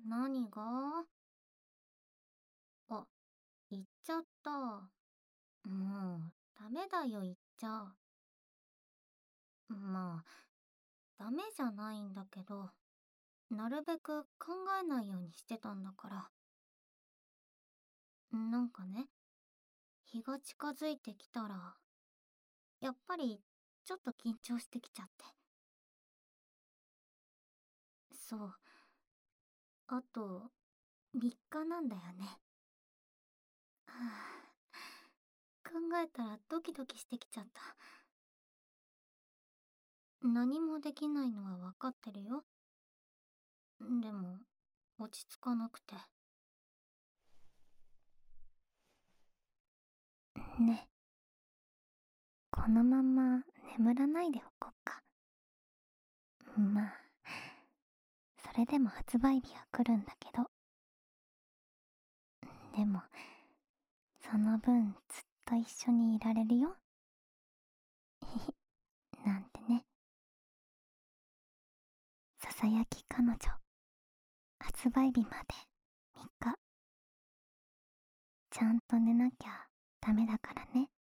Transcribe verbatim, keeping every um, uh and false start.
何が？あ、言っちゃった。もう、ダメだよ言っちゃ。まあ、ダメじゃないんだけど、なるべく考えないようにしてたんだから。なんかね、日が近づいてきたら、やっぱりちょっと緊張してきちゃって。そう。あと、みっかなんだよね。はあ、考えたらドキドキしてきちゃった。何もできないのは分かってるよ。でも、落ち着かなくて。ね。このまま眠らないでおこっか。まあ、それでも発売日は来るんだけど。でも、その分ずっと一緒にいられるよ。なんてね。ささやき彼女、発売日までみっか。ちゃんと寝なきゃダメだからね。